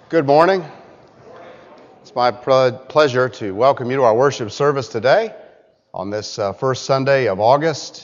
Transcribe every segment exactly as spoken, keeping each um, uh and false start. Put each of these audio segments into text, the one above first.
Good morning. It's my pleasure to welcome you to our worship service today on this uh, first Sunday of August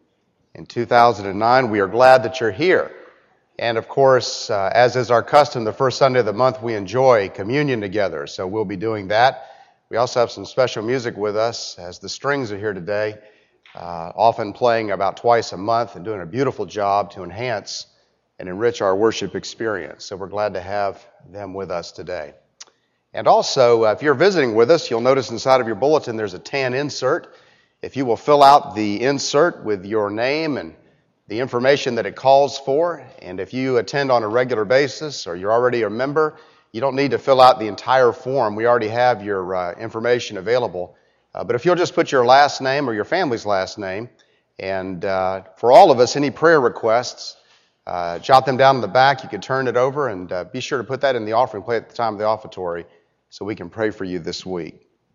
in two thousand nine. We are glad that you're here. And of course, uh, as is our custom, the first Sunday of the month, we enjoy communion together. So we'll be doing that. We also have some special music with us as the strings are here today, uh, often playing about twice a month and doing a beautiful job to enhance and enrich our worship experience. So we're glad to have them with us today. And also, uh, if you're visiting with us, you'll notice inside of your bulletin there's a tan insert. If you will fill out the insert with your name and the information that it calls for, and if you attend on a regular basis or you're already a member, you don't need to fill out the entire form. We already have your uh, information available. Uh, but if you'll just put your last name or your family's last name, and uh, for all of us, any prayer requests, Uh, jot them down in the back. You can turn it over and uh, be sure to put that in the offering plate at the time of the offertory so we can pray for you this week.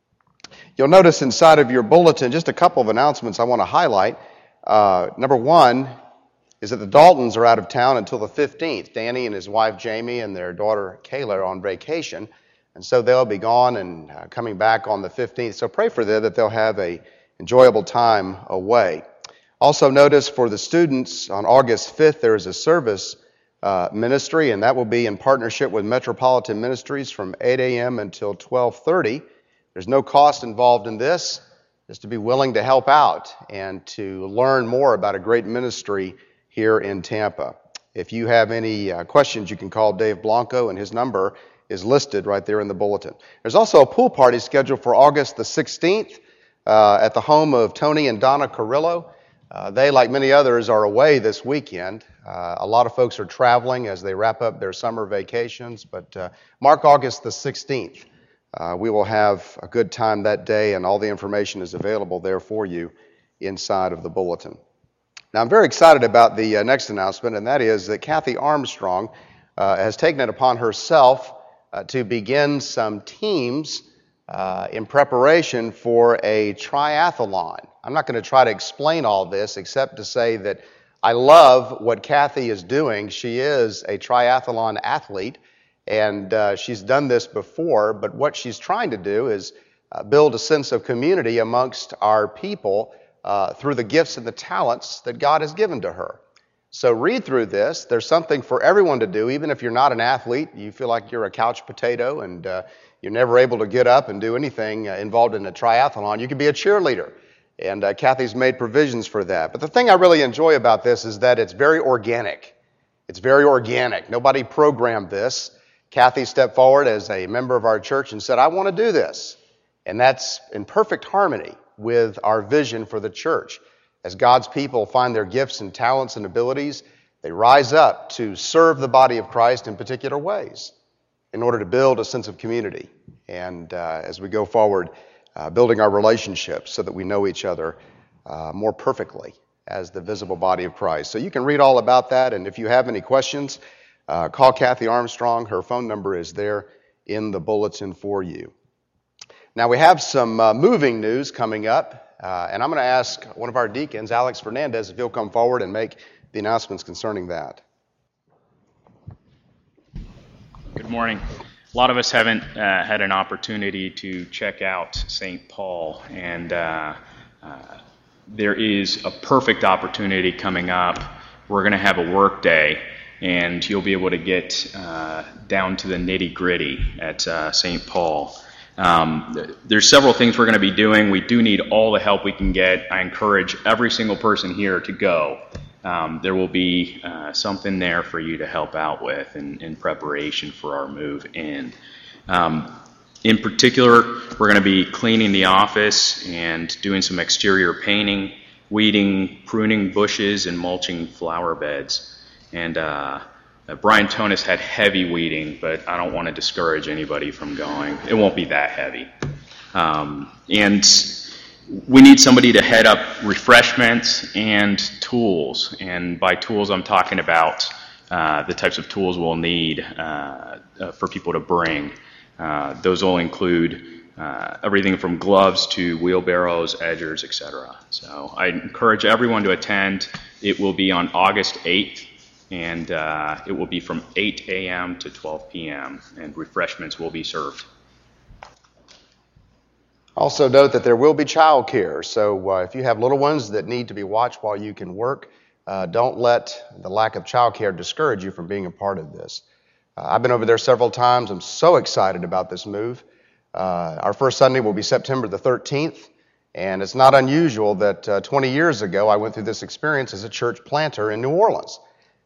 You'll notice inside of your bulletin just a couple of announcements I want to highlight. Uh, number one is that the Daltons are out of town until the fifteenth. Danny and his wife Jamie and their daughter Kayla are on vacation, and so they'll be gone and uh, coming back on the fifteenth. So pray for them that they'll have a enjoyable time away. Also notice for the students on August fifth there is a service uh, ministry, and that will be in partnership with Metropolitan Ministries from eight a.m. until twelve thirty. There's no cost involved in this, just to be willing to help out and to learn more about a great ministry here in Tampa. If you have any uh, questions, you can call Dave Blanco, and his number is listed right there in the bulletin. There's also a pool party scheduled for August the sixteenth uh, at the home of Tony and Donna Carrillo. Uh, they, like many others, are away this weekend. Uh, a lot of folks are traveling as they wrap up their summer vacations, but uh, mark August the sixteenth. Uh, we will have a good time that day, and all the information is available there for you inside of the bulletin. Now, I'm very excited about the uh, next announcement, and that is that Kathy Armstrong uh, has taken it upon herself uh, to begin some teams uh, in preparation for a triathlon. I'm not going to try to explain all this except to say that I love what Kathy is doing. She is a triathlon athlete, and uh, she's done this before, but what she's trying to do is uh, build a sense of community amongst our people uh, through the gifts and the talents that God has given to her. So read through this. There's something for everyone to do, even if you're not an athlete. You feel like you're a couch potato and uh, you're never able to get up and do anything uh, involved in a triathlon. You can be a cheerleader. And uh, Kathy's made provisions for that. But the thing I really enjoy about this is that it's very organic. It's very organic. Nobody programmed this. Kathy stepped forward as a member of our church and said, I want to do this. And that's in perfect harmony with our vision for the church. As God's people find their gifts and talents and abilities, they rise up to serve the body of Christ in particular ways in order to build a sense of community. And uh, as we go forward, Uh, building our relationships so that we know each other uh, more perfectly as the visible body of Christ. So you can read all about that, and if you have any questions, uh, call Kathy Armstrong. Her phone number is there in the bulletin for you. Now we have some uh, moving news coming up, uh, and I'm going to ask one of our deacons, Alex Fernandez, if he'll come forward and make the announcements concerning that. Good morning. A lot of us haven't uh, had an opportunity to check out Saint Paul, and uh, uh, there is a perfect opportunity coming up. We're going to have a work day, and you'll be able to get uh, down to the nitty-gritty at uh, Saint Paul. Um, there's several things we're going to be doing. We do need all the help we can get. I encourage every single person here to go. Um, there will be uh, something there for you to help out with in, in preparation for our move in. Um, in particular, we're going to be cleaning the office and doing some exterior painting, weeding, pruning bushes, and mulching flower beds. And uh, uh, Brian Tonis had heavy weeding, but I don't want to discourage anybody from going. It won't be that heavy. Um, and we need somebody to head up refreshments and tools. And by tools, I'm talking about uh, the types of tools we'll need uh, uh, for people to bring. Uh, those will include uh, everything from gloves to wheelbarrows, edgers, et cetera. So I encourage everyone to attend. It will be on August eighth and uh, it will be from eight a.m. to twelve p.m., and refreshments will be served. Also note that there will be child care, so uh, if you have little ones that need to be watched while you can work, uh, don't let the lack of child care discourage you from being a part of this. Uh, I've been over there several times. I'm so excited about this move. Uh, our first Sunday will be September the thirteenth, and it's not unusual that uh, twenty years ago I went through this experience as a church planter in New Orleans.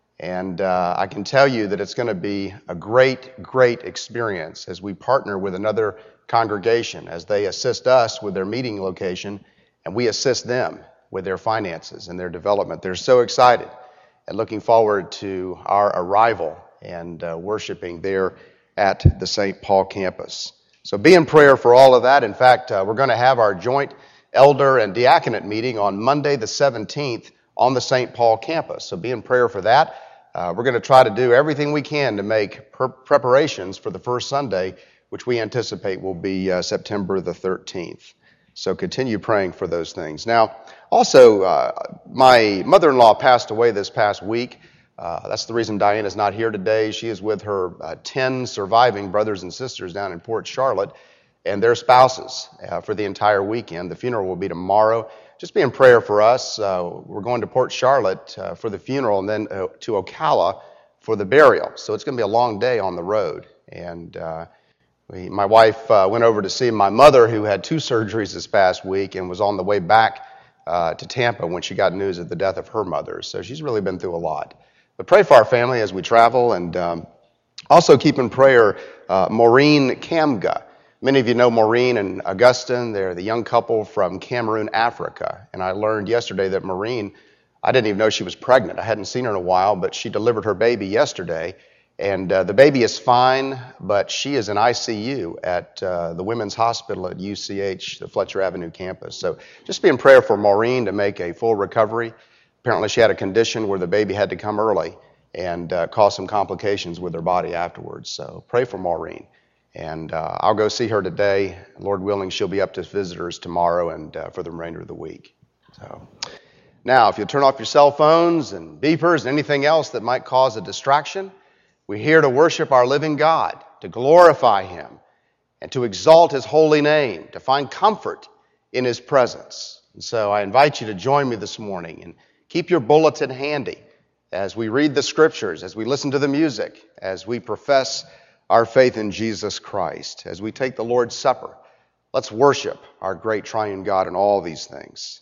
And uh, I can tell you that it's going to be a great, great experience as we partner with another congregation, as they assist us with their meeting location, and we assist them with their finances and their development. They're so excited and looking forward to our arrival and uh, worshiping there at the Saint Paul campus. So be in prayer for all of that. In fact, uh, we're going to have our joint elder and diaconate meeting on Monday the seventeenth on the Saint Paul campus. So be in prayer for that. Uh, we're going to try to do everything we can to make per- preparations for the first Sunday, which we anticipate will be uh, September the thirteenth. So continue praying for those things. Now, also, uh, my mother-in-law passed away this past week. Uh, that's the reason Diana's not here today. She is with her uh, ten surviving brothers and sisters down in Port Charlotte and their spouses uh, for the entire weekend. The funeral will be tomorrow. Just be in prayer for us. Uh, we're going to Port Charlotte uh, for the funeral and then uh, to Ocala for the burial. So it's going to be a long day on the road. And uh, we, my wife uh, went over to see my mother, who had two surgeries this past week and was on the way back uh, to Tampa when she got news of the death of her mother. So she's really been through a lot. But pray for our family as we travel, and um, also keep in prayer uh, Maureen Kamga. Many of you know Maureen and Augustine. They're the young couple from Cameroon, Africa. And I learned yesterday that Maureen, I didn't even know she was pregnant. I hadn't seen her in a while, but she delivered her baby yesterday. And uh, the baby is fine, but she is in I C U at uh, the Women's Hospital at U C H, the Fletcher Avenue campus. So just be in prayer for Maureen to make a full recovery. Apparently she had a condition where the baby had to come early and uh, cause some complications with her body afterwards. So pray for Maureen. And uh, I'll go see her today. Lord willing, she'll be up to visitors tomorrow and uh, for the remainder of the week. So now, if you'll turn off your cell phones and beepers and anything else that might cause a distraction, we're here to worship our living God, to glorify Him, and to exalt His holy name, to find comfort in His presence. And so I invite you to join me this morning and keep your bulletin handy as we read the Scriptures, as we listen to the music, as we profess our faith in Jesus Christ. As we take the Lord's Supper, let's worship our great triune God in all these things.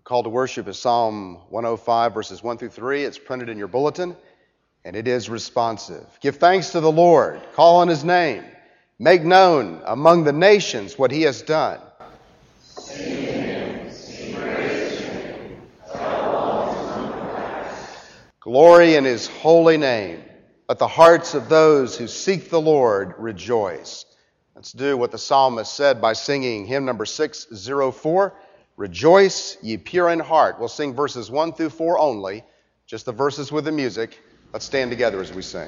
Call to worship is Psalm one oh five, verses one through three. It's printed in your bulletin, and it is responsive. Give thanks to the Lord. Call on his name. Make known among the nations what he has done. Sing to him, sing praise to him. Tell all his wonderful acts. Glory in his holy name. Let the hearts of those who seek the Lord rejoice. Let's do what the psalmist said by singing hymn number six oh four. Rejoice, ye pure in heart. We'll sing verses one through four only, just the verses with the music. Let's stand together as we sing.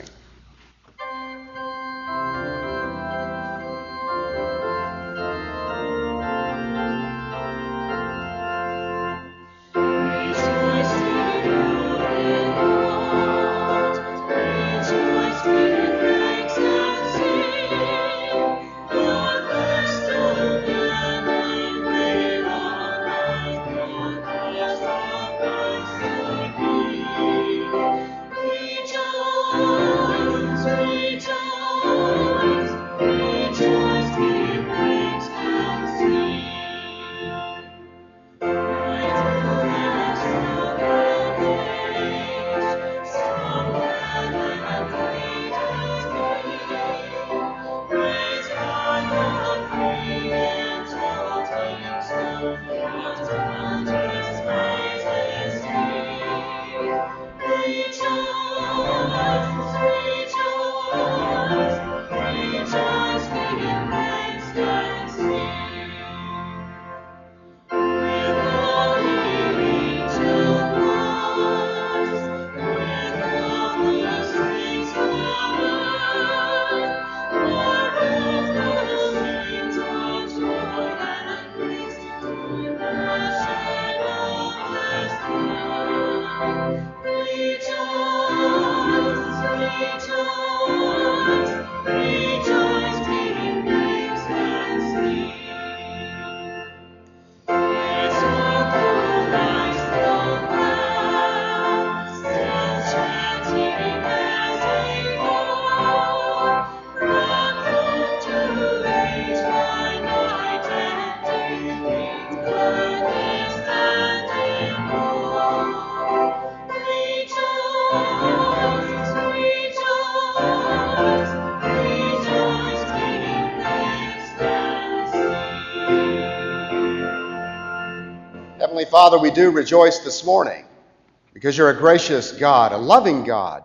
Heavenly Father, we do rejoice this morning because you're a gracious God, a loving God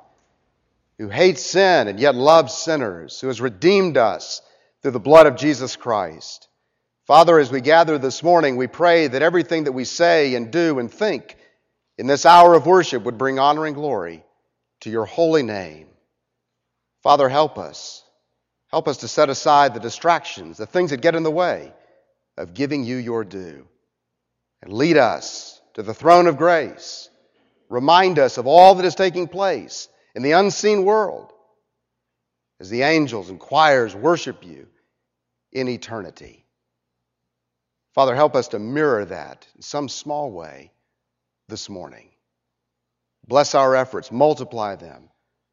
who hates sin and yet loves sinners, who has redeemed us through the blood of Jesus Christ. Father, as we gather this morning, we pray that everything that we say and do and think in this hour of worship would bring honor and glory to your holy name. Father, help us. Help us to set aside the distractions, the things that get in the way of giving you your due. And lead us to the throne of grace. Remind us of all that is taking place in the unseen world as the angels and choirs worship you in eternity. Father, help us to mirror that in some small way this morning. Bless our efforts, multiply them.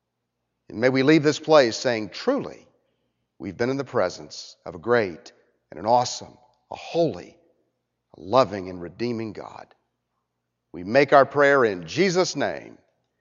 And may we leave this place saying, truly, we've been in the presence of a great and an awesome, a holy, a loving and redeeming God. We make our prayer in Jesus' name.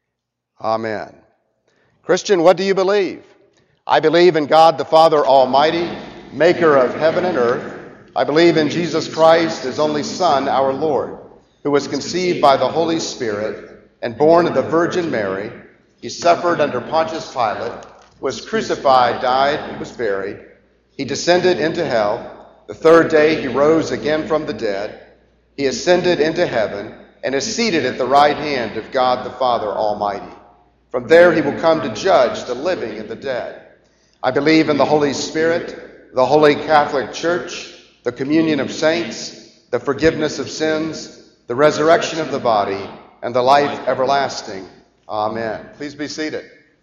Amen. Christian, what do you believe? I believe in God the Father Almighty, maker of heaven and earth. I believe in Jesus Christ, his only Son, our Lord, who was conceived by the Holy Spirit and born of the Virgin Mary. He suffered under Pontius Pilate, was crucified, died, and was buried. He descended into hell. The third day he rose again from the dead. He ascended into heaven and is seated at the right hand of God the Father Almighty. From there he will come to judge the living and the dead. I believe in the Holy Spirit, the Holy Catholic Church, the communion of saints, the forgiveness of sins, the resurrection of the body, and the life everlasting. Amen. Please be seated.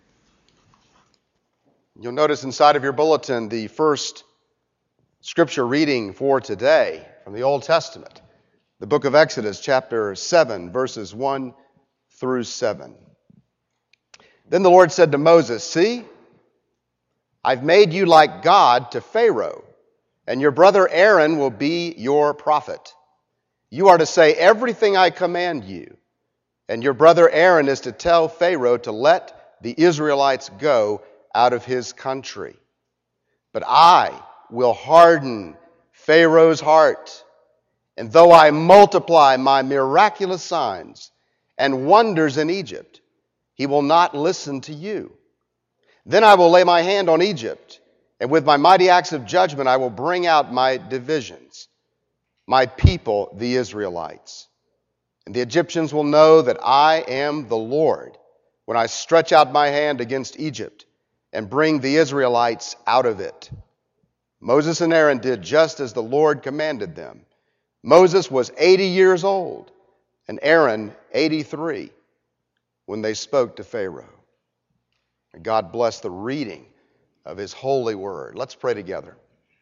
You'll notice inside of your bulletin the first scripture reading for today from the Old Testament, the book of Exodus, chapter seven, verses one through seven. Then the Lord said to Moses, "See, I've made you like God to Pharaoh, and your brother Aaron will be your prophet. You are to say everything I command you. And your brother Aaron is to tell Pharaoh to let the Israelites go out of his country. But I will harden Pharaoh's heart, and though I multiply my miraculous signs and wonders in Egypt, he will not listen to you. Then I will lay my hand on Egypt, and with my mighty acts of judgment I will bring out my divisions, my people, the Israelites. And the Egyptians will know that I am the Lord when I stretch out my hand against Egypt and bring the Israelites out of it. Moses and Aaron did just as the Lord commanded them. Moses was eighty years old and Aaron eighty-three when they spoke to Pharaoh. And God bless the reading of his holy word. Let's pray together.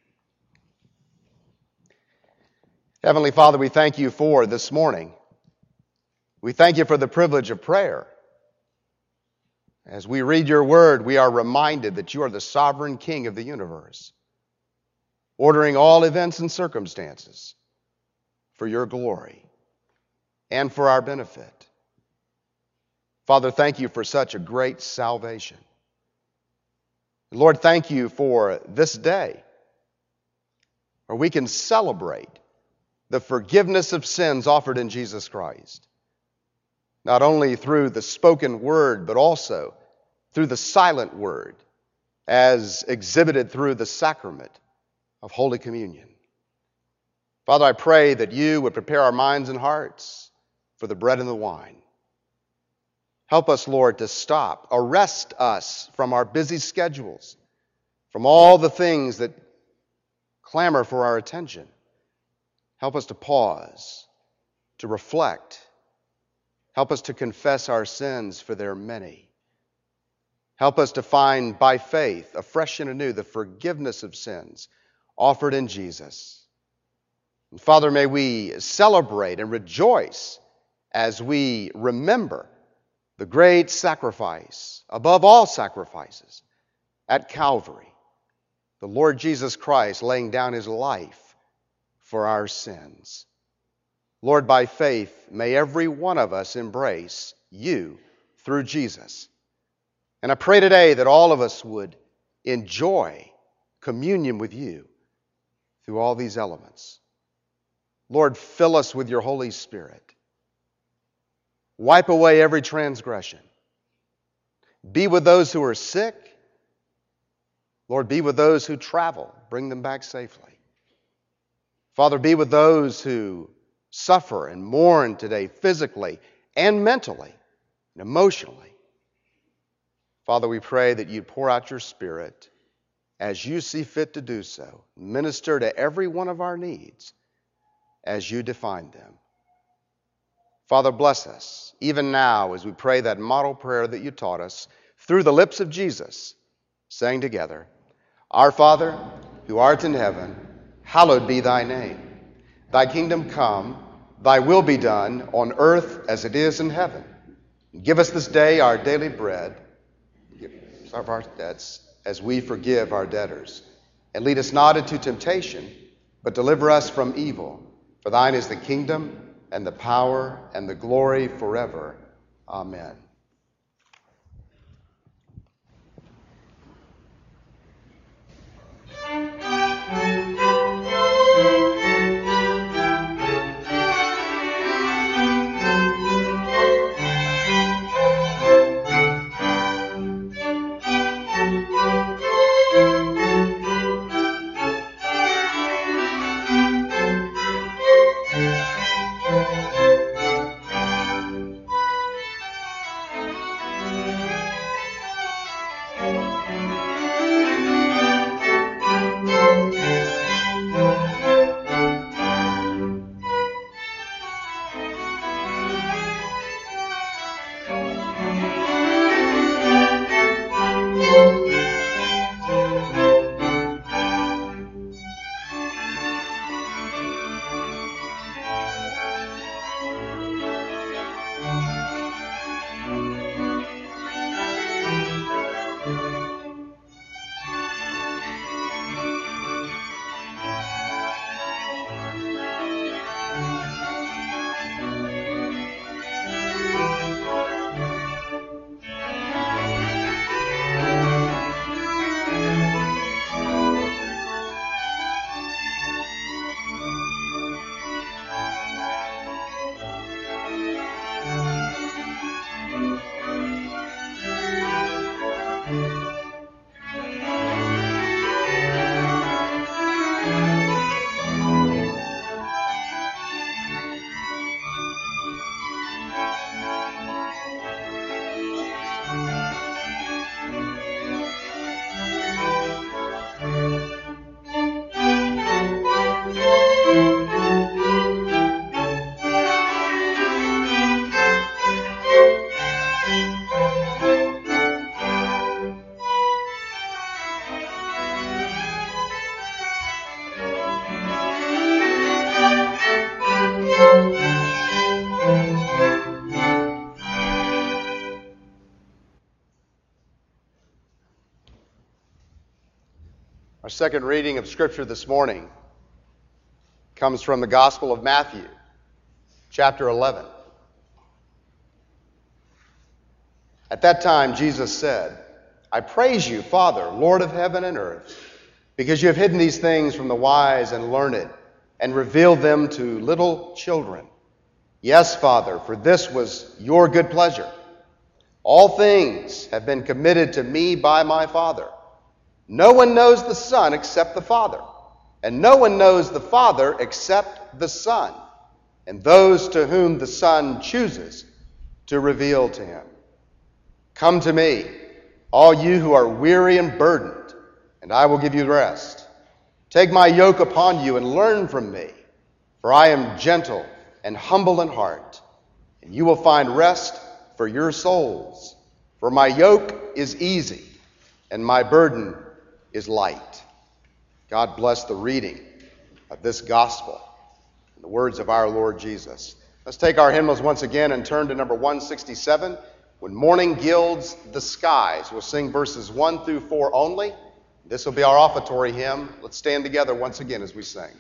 Heavenly Father, we thank you for this morning. We thank you for the privilege of prayer. As we read your word, we are reminded that you are the sovereign King of the universe, ordering all events and circumstances for your glory and for our benefit. Father, thank you for such a great salvation. Lord, thank you for this day where we can celebrate the forgiveness of sins offered in Jesus Christ, not only through the spoken word, but also through the silent word as exhibited through the sacrament of Holy Communion. Father, I pray that you would prepare our minds and hearts for the bread and the wine. Help us, Lord, to stop. Arrest us from our busy schedules, from all the things that clamor for our attention. Help us to pause, to reflect. Help us to confess our sins, for they're many. Help us to find by faith, afresh and anew, the forgiveness of sins offered in Jesus. And Father, may we celebrate and rejoice as we remember the great sacrifice, above all sacrifices, at Calvary, the Lord Jesus Christ laying down his life for our sins. Lord, by faith, may every one of us embrace you through Jesus. And I pray today that all of us would enjoy communion with you through all these elements. Lord, fill us with your Holy Spirit. Wipe away every transgression. Be with those who are sick. Lord, be with those who travel. Bring them back safely. Father, be with those who suffer and mourn today physically and mentally and emotionally. Father, we pray that you'd pour out your Spirit as you see fit to do so. Minister to every one of our needs as you define them. Father, bless us even now as we pray that model prayer that you taught us through the lips of Jesus, saying together, Our Father, who art in heaven, hallowed be thy name. Thy kingdom come, thy will be done on earth as it is in heaven. Give us this day our daily bread. Give us our debts as we forgive our debtors. And lead us not into temptation, but deliver us from evil. For thine is the kingdom and the power and the glory forever. Amen. second reading of Scripture this morning comes from the Gospel of Matthew, chapter eleven. At that time, Jesus said, I praise you, Father, Lord of heaven and earth, because you have hidden these things from the wise and learned and revealed them to little children. Yes, Father, for this was your good pleasure. All things have been committed to me by my Father. No one knows the Son except the Father, and no one knows the Father except the Son, and those to whom the Son chooses to reveal to him. Come to me, all you who are weary and burdened, and I will give you rest. Take my yoke upon you and learn from me, for I am gentle and humble in heart, and you will find rest for your souls. For my yoke is easy, and my burden is light. God bless the reading of this gospel and the words of our Lord Jesus. Let's take our hymnals once again and turn to number one sixty-seven. When morning gilds the skies, we'll sing verses one through four only. This will be our offertory hymn. Let's stand together once again as we sing.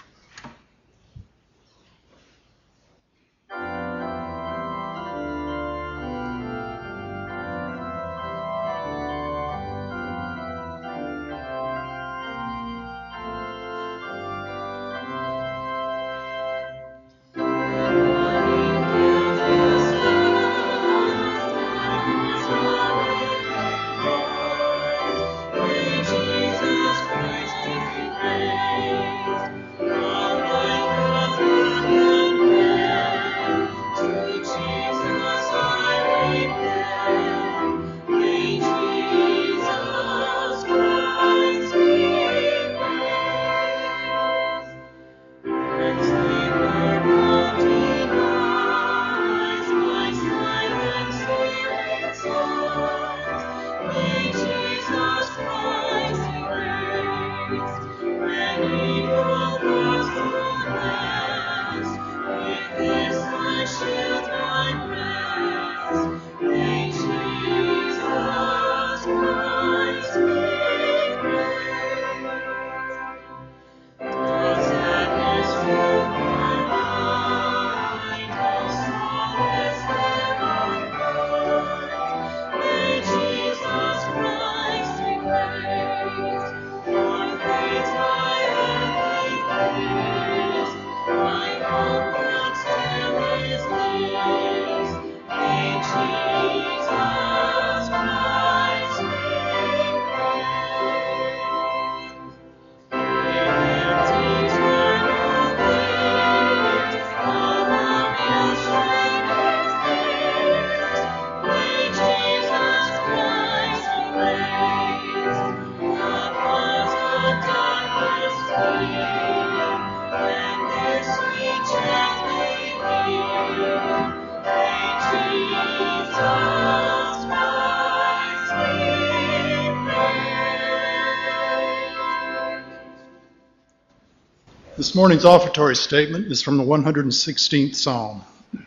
This morning's offertory statement is from the one hundred sixteenth Psalm.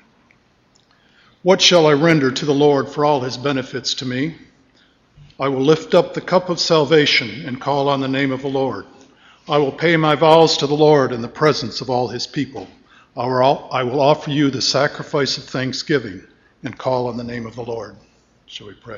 What shall I render to the Lord for all his benefits to me? I will lift up the cup of salvation and call on the name of the Lord. I will pay my vows to the Lord in the presence of all his people. I will offer you the sacrifice of thanksgiving and call on the name of the Lord. Shall we pray?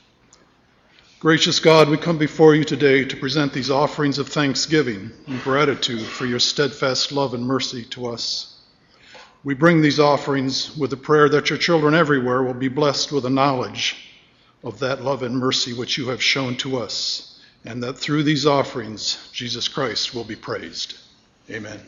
Gracious God, we come before you today to present these offerings of thanksgiving and gratitude for your steadfast love and mercy to us. We bring these offerings with the prayer that your children everywhere will be blessed with a knowledge of that love and mercy which you have shown to us, and that through these offerings, Jesus Christ will be praised. Amen.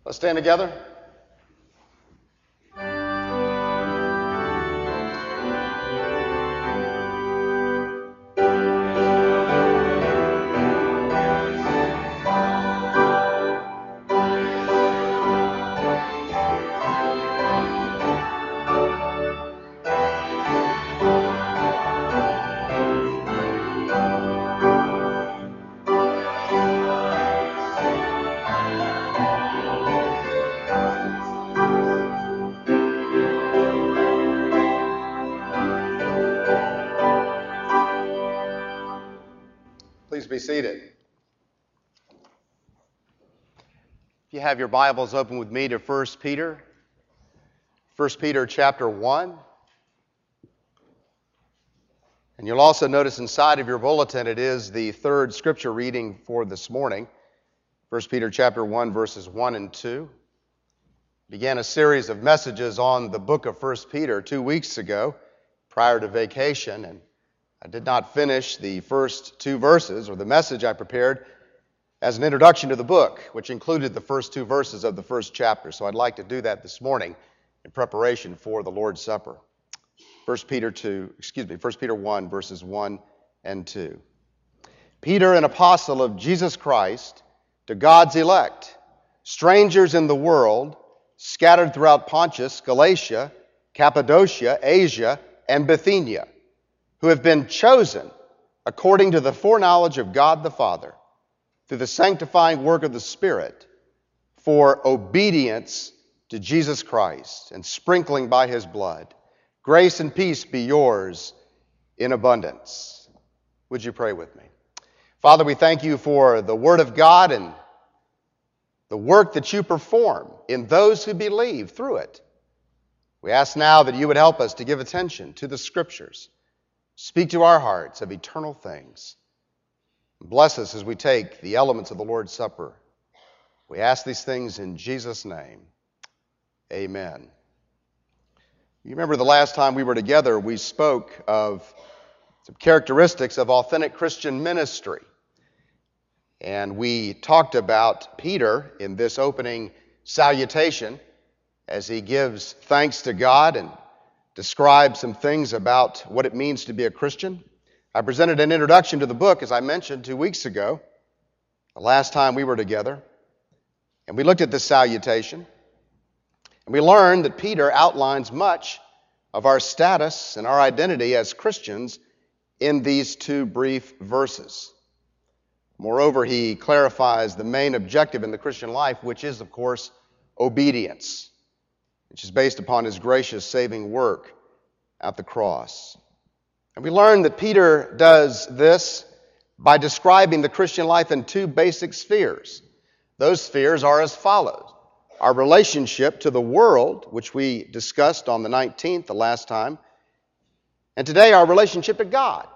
Let's stand together. Please be seated. If you have your Bibles open with me to First Peter, First Peter chapter one. And you'll also notice inside of your bulletin it is the third scripture reading for this morning. First Peter chapter one, verses one and two. Began a series of messages on the book of First Peter two weeks ago prior to vacation, and I did not finish the first two verses, or the message I prepared as an introduction to the book, which included the first two verses of the first chapter. So I'd like to do that this morning in preparation for the Lord's Supper. First Peter two, excuse me, First Peter one, verses one and two. Peter, an apostle of Jesus Christ, to God's elect, strangers in the world, scattered throughout Pontus, Galatia, Cappadocia, Asia, and Bithynia, who have been chosen according to the foreknowledge of God the Father, through the sanctifying work of the Spirit, for obedience to Jesus Christ and sprinkling by His blood. Grace and peace be yours in abundance. Would you pray with me? Father, we thank you for the Word of God and the work that you perform in those who believe through it. We ask now that you would help us to give attention to the Scriptures. Speak to our hearts of eternal things. Bless us as we take the elements of the Lord's Supper. We ask these things in Jesus' name. Amen. You remember the last time we were together, we spoke of some characteristics of authentic Christian ministry. And we talked about Peter in this opening salutation as he gives thanks to God and describe some things about what it means to be a Christian. I presented an introduction to the book, as I mentioned, two weeks ago, the last time we were together. And we looked at this salutation, and we learned that Peter outlines much of our status and our identity as Christians in these two brief verses. Moreover, he clarifies the main objective in the Christian life, which is, of course, obedience, which is based upon his gracious saving work at the cross. And we learn that Peter does this by describing the Christian life in two basic spheres. Those spheres are as follows. Our relationship to the world, which we discussed on the nineteenth, the last time, and today our relationship to God.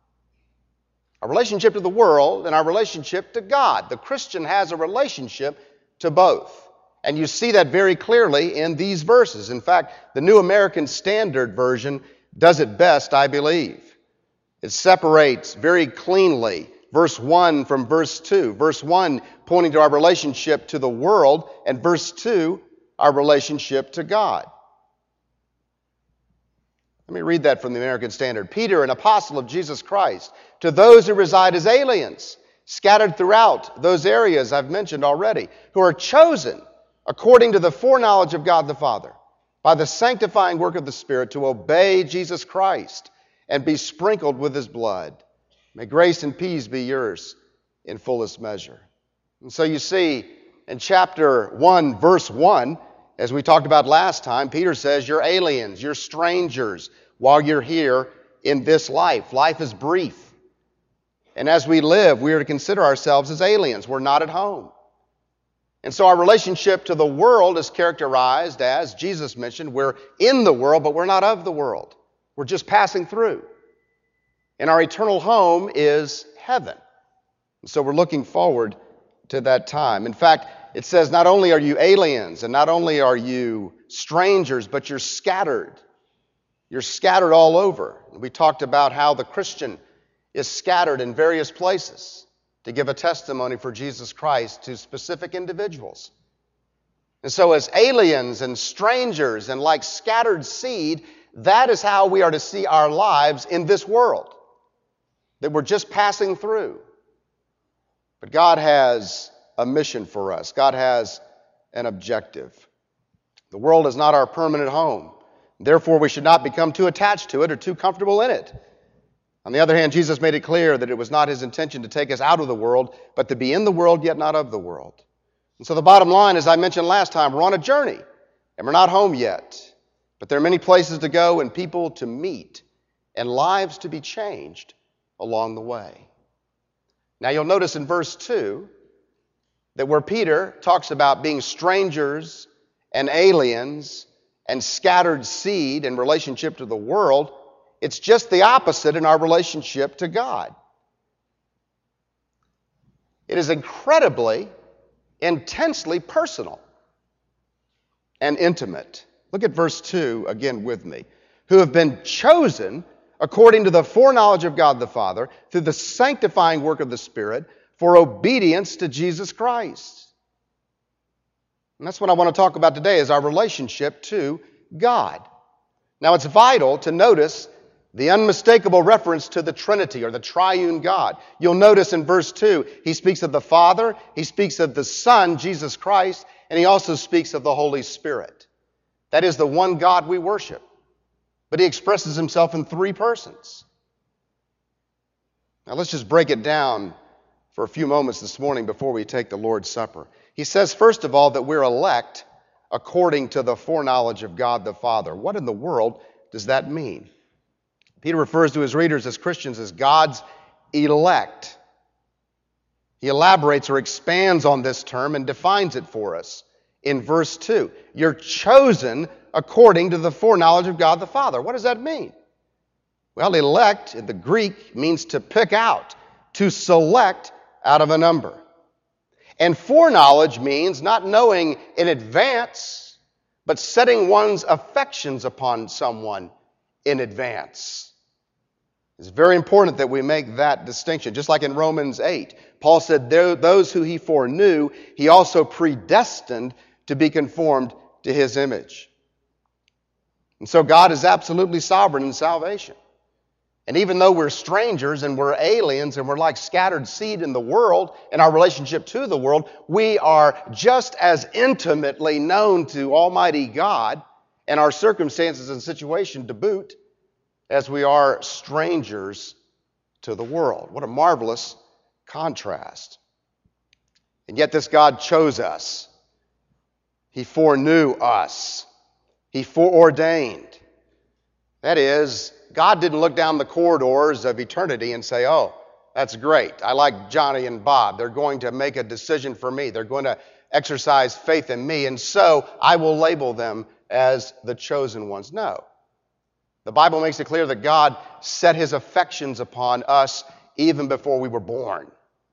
Our relationship to the world and our relationship to God. The Christian has a relationship to both. And you see that very clearly in these verses. In fact, the New American Standard Version does it best, I believe. It separates very cleanly verse one from verse two. Verse one pointing to our relationship to the world, and verse two, our relationship to God. Let me read that from the American Standard. Peter, an apostle of Jesus Christ, to those who reside as aliens, scattered throughout those areas I've mentioned already, who are chosen according to the foreknowledge of God the Father, by the sanctifying work of the Spirit, to obey Jesus Christ and be sprinkled with His blood. May grace and peace be yours in fullest measure. And so you see, in chapter one, verse one, as we talked about last time, Peter says, you're aliens, you're strangers while you're here in this life. Life is brief. And as we live, we are to consider ourselves as aliens. We're not at home. And so our relationship to the world is characterized as, Jesus mentioned, we're in the world, but we're not of the world. We're just passing through. And our eternal home is heaven. And so we're looking forward to that time. In fact, it says not only are you aliens and not only are you strangers, but you're scattered. You're scattered all over. We talked about how the Christian is scattered in various places to give a testimony for Jesus Christ to specific individuals. And so as aliens and strangers and like scattered seed, that is how we are to see our lives in this world, that we're just passing through. But God has a mission for us. God has an objective. The world is not our permanent home. Therefore, we should not become too attached to it or too comfortable in it. On the other hand, Jesus made it clear that it was not his intention to take us out of the world, but to be in the world, yet not of the world. And so the bottom line, as I mentioned last time, we're on a journey, and we're not home yet. But there are many places to go and people to meet and lives to be changed along the way. Now you'll notice in verse two that where Peter talks about being strangers and aliens and scattered seed in relationship to the world, it's just the opposite in our relationship to God. It is incredibly, intensely personal and intimate. Look at verse two again with me. Who have been chosen according to the foreknowledge of God the Father through the sanctifying work of the Spirit for obedience to Jesus Christ. And that's what I want to talk about today, is our relationship to God. Now it's vital to notice the unmistakable reference to the Trinity or the triune God. You'll notice in verse two, he speaks of the Father, he speaks of the Son, Jesus Christ, and he also speaks of the Holy Spirit. That is the one God we worship. But he expresses himself in three persons. Now let's just break it down for a few moments this morning before we take the Lord's Supper. He says, first of all, that we're elect according to the foreknowledge of God the Father. What in the world does that mean? Peter refers to his readers as Christians as God's elect. He elaborates or expands on this term and defines it for us in verse two. You're chosen according to the foreknowledge of God the Father. What does that mean? Well, elect in the Greek means to pick out, to select out of a number. And foreknowledge means not knowing in advance, but setting one's affections upon someone in advance. It's very important that we make that distinction. Just like in Romans eight, Paul said, those who he foreknew, he also predestined to be conformed to his image. And so God is absolutely sovereign in salvation. And even though we're strangers and we're aliens and we're like scattered seed in the world in our relationship to the world, we are just as intimately known to Almighty God and our circumstances and situation to boot as we are strangers to the world. What a marvelous contrast. And yet this God chose us. He foreknew us. He foreordained. That is, God didn't look down the corridors of eternity and say, oh, that's great. I like Johnny and Bob. They're going to make a decision for me. They're going to exercise faith in me, and so I will label them as the chosen ones. No. The Bible makes it clear that God set his affections upon us even before we were born.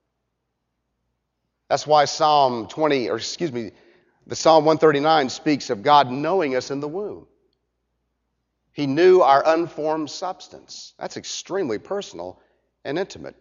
That's why Psalm twenty, or excuse me, the Psalm one thirty-nine speaks of God knowing us in the womb. He knew our unformed substance. That's extremely personal and intimate.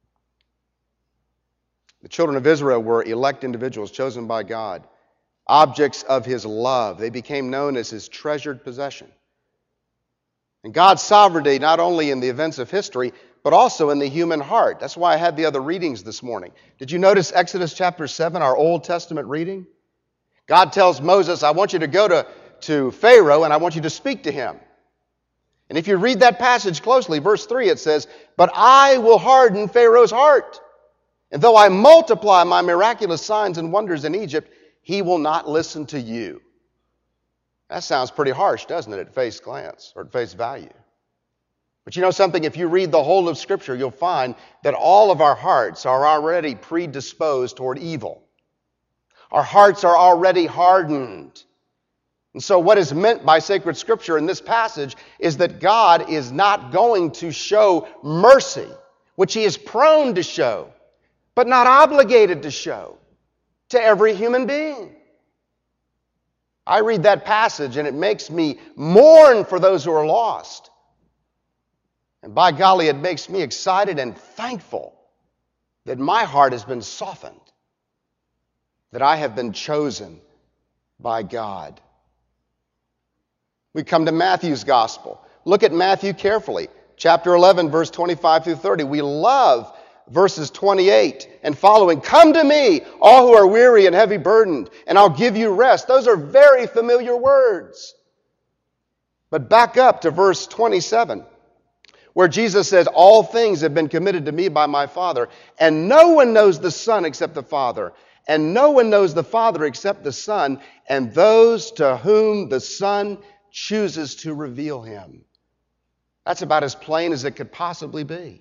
The children of Israel were elect individuals chosen by God, objects of his love. They became known as his treasured possession. And God's sovereignty, not only in the events of history, but also in the human heart. That's why I had the other readings this morning. Did you notice Exodus chapter seven, our Old Testament reading? God tells Moses, I want you to go to, to Pharaoh and I want you to speak to him. And if you read that passage closely, verse three, it says, but I will harden Pharaoh's heart. And though I multiply my miraculous signs and wonders in Egypt, he will not listen to you. That sounds pretty harsh, doesn't it, at face glance or at face value? But you know something? If you read the whole of Scripture, you'll find that all of our hearts are already predisposed toward evil. Our hearts are already hardened. And so what is meant by sacred Scripture in this passage is that God is not going to show mercy, which he is prone to show, but not obligated to show to every human being. I read that passage and it makes me mourn for those who are lost. And by golly, it makes me excited and thankful that my heart has been softened, that I have been chosen by God. We come to Matthew's gospel. Look at Matthew carefully. Chapter eleven, verse twenty-five through thirty. We love verses twenty-eight and following. Come to me, all who are weary and heavy burdened, and I'll give you rest. Those are very familiar words. But back up to verse twenty-seven, where Jesus says, all things have been committed to me by my Father, and no one knows the Son except the Father, and no one knows the Father except the Son, and those to whom the Son chooses to reveal him. That's about as plain as it could possibly be.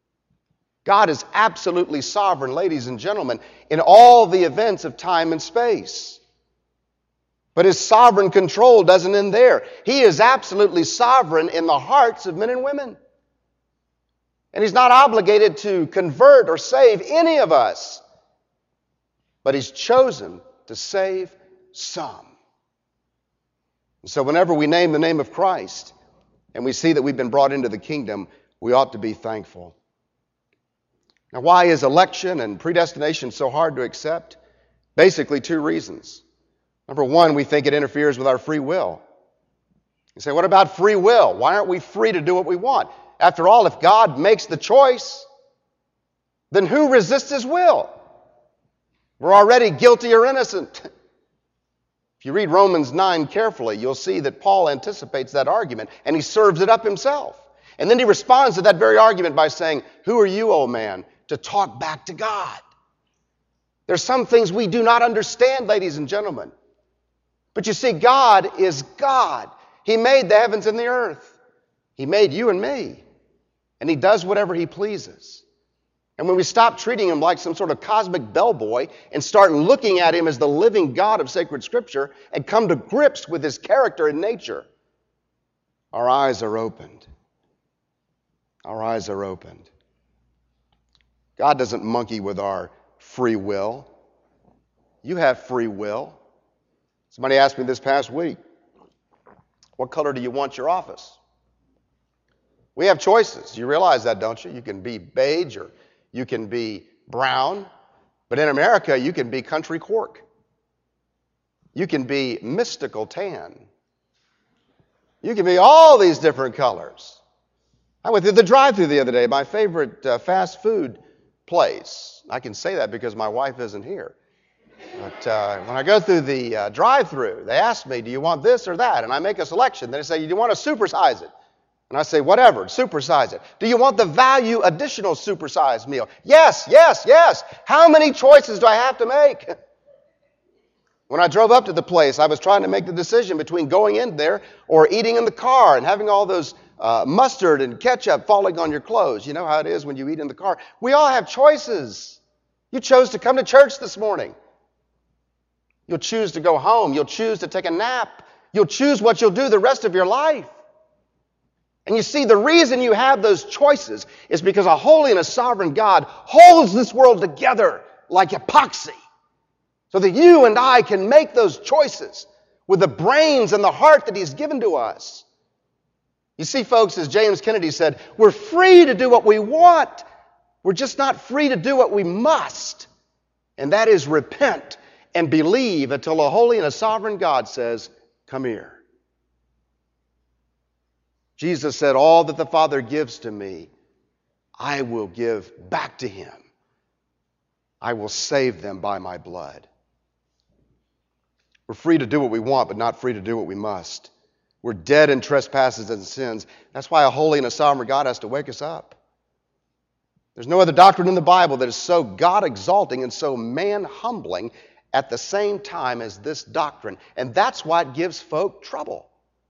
God is absolutely sovereign, ladies and gentlemen, in all the events of time and space. But his sovereign control doesn't end there. He is absolutely sovereign in the hearts of men and women. And he's not obligated to convert or save any of us. But he's chosen to save some. And so whenever we name the name of Christ and we see that we've been brought into the kingdom, we ought to be thankful. Now, why is election and predestination so hard to accept? Basically, two reasons. Number one, we think it interferes with our free will. You say, what about free will? Why aren't we free to do what we want? After all, if God makes the choice, then who resists his will? We're already guilty or innocent. If you read Romans nine carefully, you'll see that Paul anticipates that argument, and he serves it up himself. And then he responds to that very argument by saying, who are you, O man, to talk back to God? There's some things we do not understand, ladies and gentlemen. But you see, God is God. He made the heavens and the earth. He made you and me. And he does whatever he pleases. And when we stop treating him like some sort of cosmic bellboy and start looking at him as the living God of sacred Scripture and come to grips with his character and nature, our eyes are opened. Our eyes are opened. God doesn't monkey with our free will. You have free will. Somebody asked me this past week, what color do you want your office? We have choices. You realize that, don't you? You can be beige or you can be brown. But in America, you can be country cork. You can be mystical tan. You can be all these different colors. I went through the drive-thru the other day, my favorite uh, fast food place. I can say that because my wife isn't here. But uh, when I go through the uh, drive-thru, they ask me, do you want this or that? And I make a selection. Then they say, do you want to supersize it? And I say, whatever, supersize it. Do you want the value additional supersized meal? Yes, yes, yes. How many choices do I have to make? When I drove up to the place, I was trying to make the decision between going in there or eating in the car and having all those uh, mustard and ketchup falling on your clothes. You know how it is when you eat in the car. We all have choices. You chose to come to church this morning. You'll choose to go home. You'll choose to take a nap. You'll choose what you'll do the rest of your life. And you see, the reason you have those choices is because a holy and a sovereign God holds this world together like epoxy so that you and I can make those choices with the brains and the heart that he's given to us. You see, folks, as James Kennedy said, we're free to do what we want. We're just not free to do what we must. And that is repent and believe until a holy and a sovereign God says, come here. Jesus said, all that the Father gives to me, I will give back to him. I will save them by my blood. We're free to do what we want, but not free to do what we must. We're dead in trespasses and sins. That's why a holy and a sovereign God has to wake us up. There's no other doctrine in the Bible that is so God-exalting and so man-humbling at the same time as this doctrine. And that's why it gives folk trouble.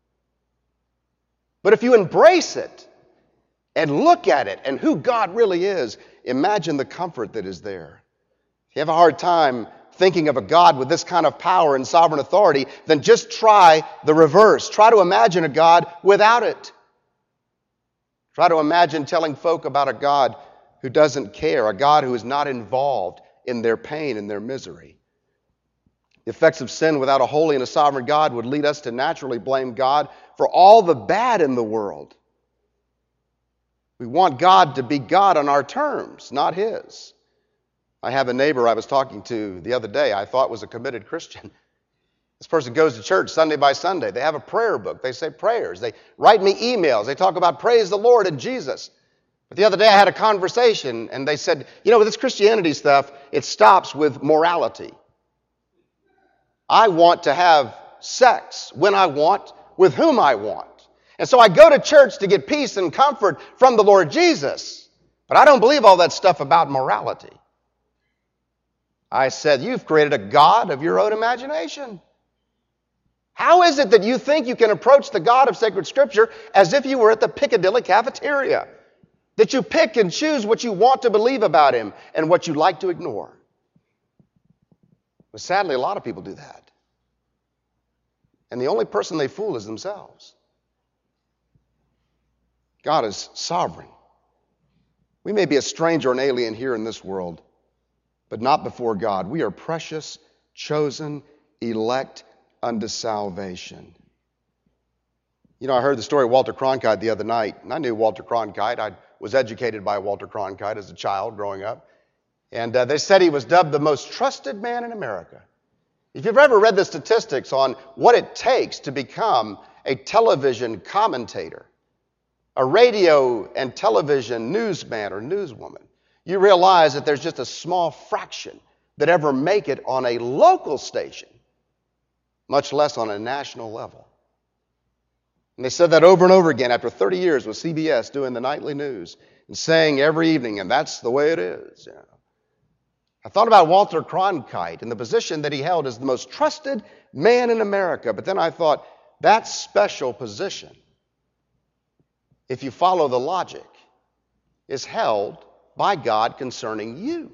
But if you embrace it and look at it and who God really is, imagine the comfort that is there. If you have a hard time thinking of a God with this kind of power and sovereign authority, then just try the reverse. Try to imagine a God without it. Try to imagine telling folk about a God who doesn't care, a God who is not involved in their pain and their misery. The effects of sin without a holy and a sovereign God would lead us to naturally blame God for all the bad in the world. We want God to be God on our terms, not his. I have a neighbor I was talking to the other day I thought was a committed Christian. This person goes to church Sunday by Sunday. They have a prayer book. They say prayers. They write me emails. They talk about praise the Lord and Jesus. But the other day I had a conversation and they said, you know, with this Christianity stuff, it stops with morality. I want to have sex when I want, with whom I want. And so I go to church to get peace and comfort from the Lord Jesus. But I don't believe all that stuff about morality. I said, you've created a God of your own imagination. How is it that you think you can approach the God of sacred Scripture as if you were at the Piccadilly cafeteria? That you pick and choose what you want to believe about Him and what you like to ignore. But sadly, a lot of people do that. And the only person they fool is themselves. God is sovereign. We may be a stranger or an alien here in this world, but not before God. We are precious, chosen, elect unto salvation. You know, I heard the story of Walter Cronkite the other night, and I knew Walter Cronkite. I was educated by Walter Cronkite as a child growing up. And uh, they said he was dubbed the most trusted man in America. If you've ever read the statistics on what it takes to become a television commentator, a radio and television newsman or newswoman, you realize that there's just a small fraction that ever make it on a local station, much less on a national level. And they said that over and over again after thirty years with C B S doing the nightly news and saying every evening, and that's the way it is. You know. I thought about Walter Cronkite and the position that he held as the most trusted man in America. But then I thought, that special position, if you follow the logic, is held by God concerning you.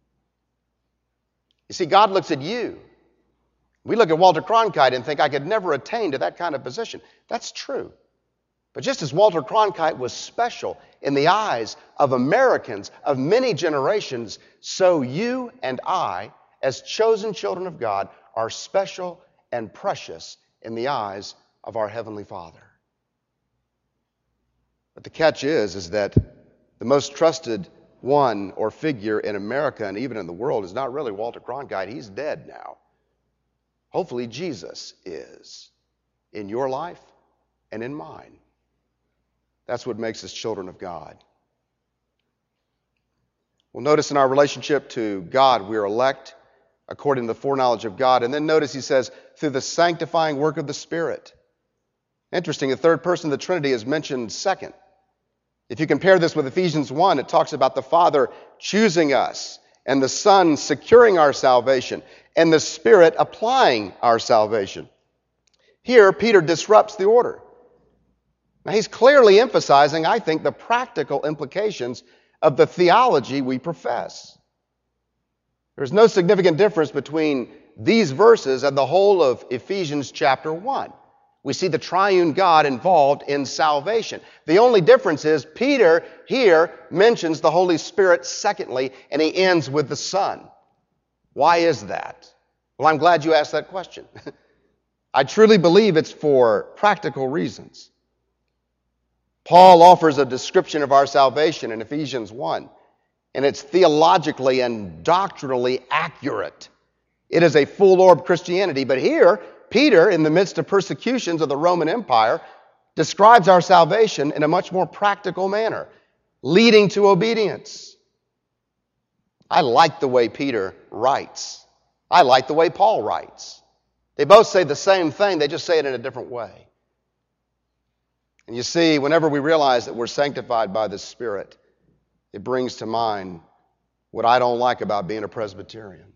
You see, God looks at you. We look at Walter Cronkite and think, I could never attain to that kind of position. That's true. But just as Walter Cronkite was special in the eyes of Americans of many generations, so you and I, as chosen children of God, are special and precious in the eyes of our Heavenly Father. But the catch is, is that the most trusted one or figure in America and even in the world is not really Walter Cronkite. He's dead now. Hopefully Jesus is in your life and in mine. That's what makes us children of God. Well, notice in our relationship to God, we are elect according to the foreknowledge of God. And then notice he says, through the sanctifying work of the Spirit. Interesting, the third person of the Trinity is mentioned second. If you compare this with Ephesians one, it talks about the Father choosing us and the Son securing our salvation and the Spirit applying our salvation. Here, Peter disrupts the order. Now, he's clearly emphasizing, I think, the practical implications of the theology we profess. There's no significant difference between these verses and the whole of Ephesians chapter one. We see the triune God involved in salvation. The only difference is Peter here mentions the Holy Spirit secondly, and he ends with the Son. Why is that? Well, I'm glad you asked that question. I truly believe it's for practical reasons. Paul offers a description of our salvation in Ephesians one, and it's theologically and doctrinally accurate. It is a full-orbed Christianity, but here, Peter, in the midst of persecutions of the Roman Empire, describes our salvation in a much more practical manner, leading to obedience. I like the way Peter writes. I like the way Paul writes. They both say the same thing, they just say it in a different way. And you see, whenever we realize that we're sanctified by the Spirit, it brings to mind what I don't like about being a Presbyterian.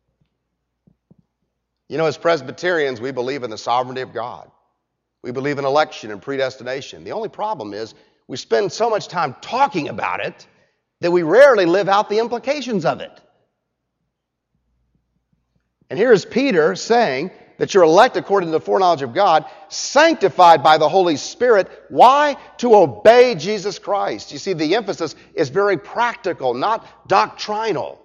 You know, as Presbyterians, we believe in the sovereignty of God. We believe in election and predestination. The only problem is we spend so much time talking about it that we rarely live out the implications of it. And here is Peter saying that you're elect according to the foreknowledge of God, sanctified by the Holy Spirit. Why? To obey Jesus Christ. You see, the emphasis is very practical, not doctrinal.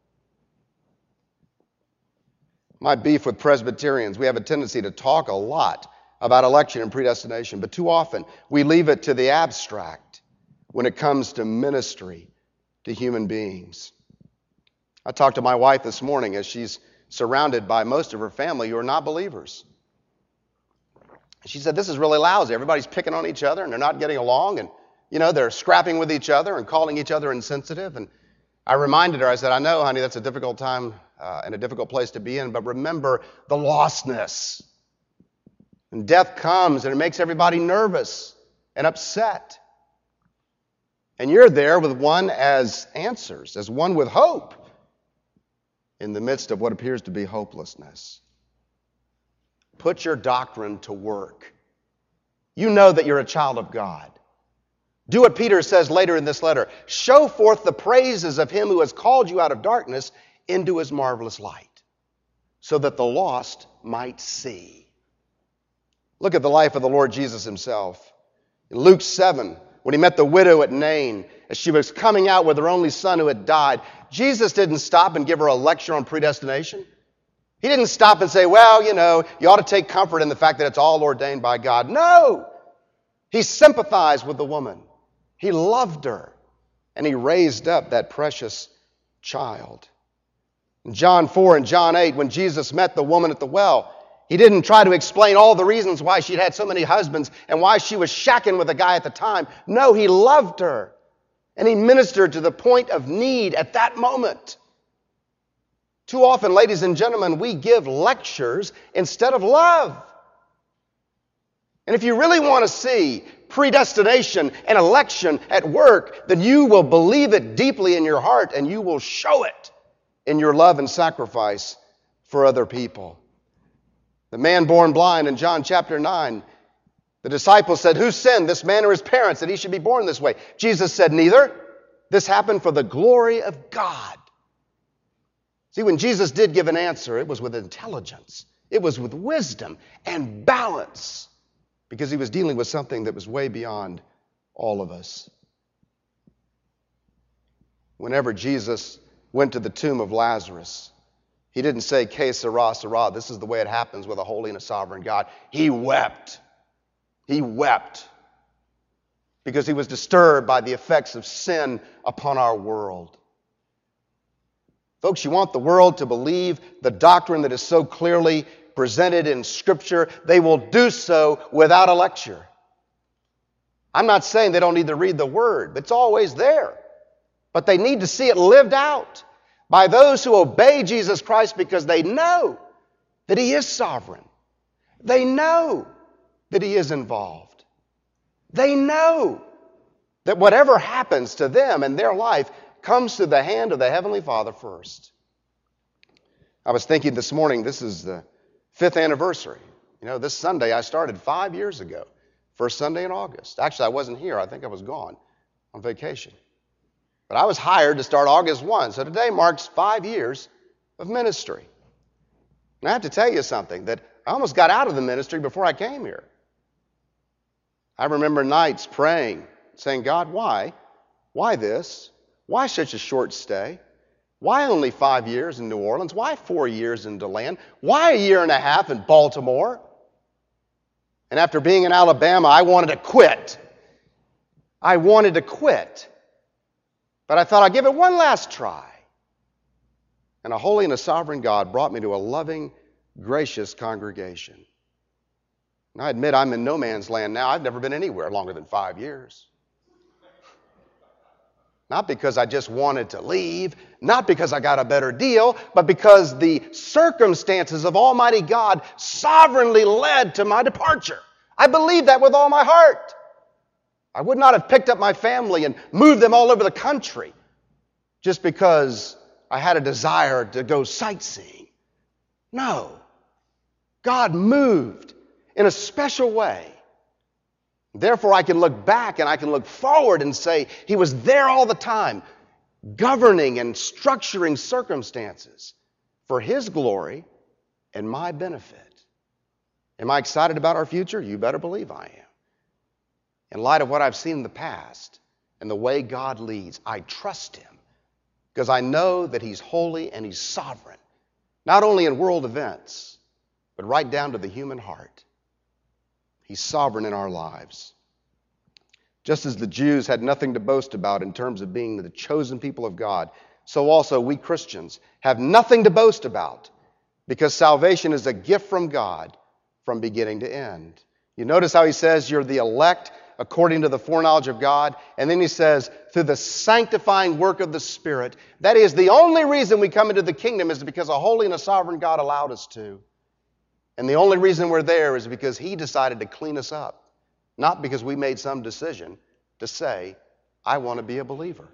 My beef with Presbyterians, we have a tendency to talk a lot about election and predestination, but too often we leave it to the abstract when it comes to ministry to human beings. I talked to my wife this morning as she's surrounded by most of her family who are not believers. She said, this is really lousy. Everybody's picking on each other and they're not getting along, and, you know, they're scrapping with each other and calling each other insensitive. And I reminded her, I said, I know, honey, that's a difficult time uh, and a difficult place to be in, but remember the lostness. And death comes and it makes everybody nervous and upset. And you're there with one as answers, as one with hope in the midst of what appears to be hopelessness. Put your doctrine to work. You know that you're a child of God. Do what Peter says later in this letter. Show forth the praises of him who has called you out of darkness into his marvelous light, so that the lost might see. Look at the life of the Lord Jesus himself. In Luke seven, when he met the widow at Nain, as she was coming out with her only son who had died, Jesus didn't stop and give her a lecture on predestination. He didn't stop and say, well, you know, you ought to take comfort in the fact that it's all ordained by God. No! He sympathized with the woman. He loved her. And he raised up that precious child. In John four and John eight, when Jesus met the woman at the well, he didn't try to explain all the reasons why she'd had so many husbands and why she was shacking with a guy at the time. No, he loved her. And he ministered to the point of need at that moment. Too often, ladies and gentlemen, we give lectures instead of love. And if you really want to see predestination and election at work, then you will believe it deeply in your heart and you will show it in your love and sacrifice for other people. The man born blind in John chapter nine, the disciples said, who sinned, this man or his parents, that he should be born this way? Jesus said, neither. This happened for the glory of God. See, when Jesus did give an answer, it was with intelligence. It was with wisdom and balance, because he was dealing with something that was way beyond all of us. Whenever Jesus went to the tomb of Lazarus, he didn't say, que sera, sera. This is the way it happens with a holy and a sovereign God. He wept. He wept because he was disturbed by the effects of sin upon our world. Folks, you want the world to believe the doctrine that is so clearly presented in Scripture, they will do so without a lecture. I'm not saying they don't need to read the Word. It's always there. But they need to see it lived out by those who obey Jesus Christ because they know that He is sovereign. They know that He is involved. They know that whatever happens to them in their life comes through the hand of the Heavenly Father first. I was thinking this morning, this is the fifth anniversary. You know, this Sunday I started five years ago. First Sunday in August. Actually, I wasn't here. I think I was gone on vacation. But I was hired to start August first. So today marks five years of ministry. And I have to tell you something, that I almost got out of the ministry before I came here. I remember nights praying, saying, God, why? Why this? Why such a short stay? Why only five years in New Orleans? Why four years in DeLand? Why a year and a half in Baltimore? And after being in Alabama, I wanted to quit. I wanted to quit. But I thought I'd give it one last try. And a holy and a sovereign God brought me to a loving, gracious congregation. And I admit I'm in no man's land now. I've never been anywhere longer than five years. Not because I just wanted to leave, not because I got a better deal, but because the circumstances of Almighty God sovereignly led to my departure. I believe that with all my heart. I would not have picked up my family and moved them all over the country just because I had a desire to go sightseeing. No. God moved in a special way. Therefore, I can look back and I can look forward and say He was there all the time, governing and structuring circumstances for His glory and my benefit. Am I excited about our future? You better believe I am. In light of what I've seen in the past and the way God leads, I trust Him because I know that He's holy and He's sovereign, not only in world events, but right down to the human heart. He's sovereign in our lives. Just as the Jews had nothing to boast about in terms of being the chosen people of God, so also we Christians have nothing to boast about because salvation is a gift from God from beginning to end. You notice how he says you're the elect according to the foreknowledge of God. And then he says, through the sanctifying work of the Spirit. That is, the only reason we come into the kingdom is because a holy and a sovereign God allowed us to. And the only reason we're there is because he decided to clean us up. Not because we made some decision to say, I want to be a believer.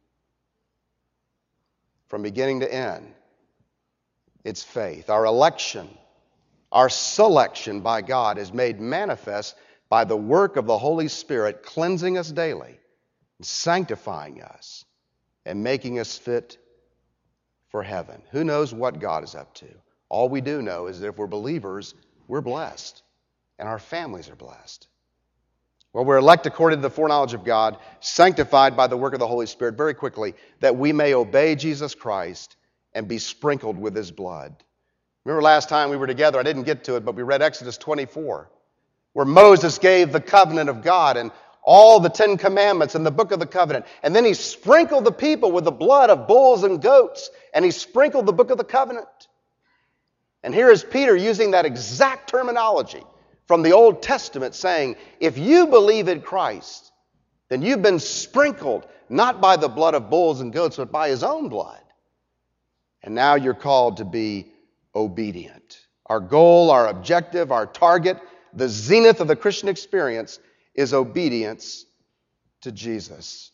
From beginning to end, it's faith. Our election, our selection by God is made manifest by the work of the Holy Spirit cleansing us daily, sanctifying us, and making us fit for heaven. Who knows what God is up to? All we do know is that if we're believers, we're blessed, and our families are blessed. Well, we're elect according to the foreknowledge of God, sanctified by the work of the Holy Spirit, very quickly, that we may obey Jesus Christ and be sprinkled with his blood. Remember last time we were together, I didn't get to it, but we read Exodus twenty-four, where Moses gave the covenant of God and all the Ten Commandments and the book of the covenant. And then he sprinkled the people with the blood of bulls and goats, and he sprinkled the book of the covenant. And here is Peter using that exact terminology from the Old Testament, saying, if you believe in Christ, then you've been sprinkled not by the blood of bulls and goats, but by his own blood. And now you're called to be obedient. Our goal, our objective, our target, the zenith of the Christian experience is obedience to Jesus.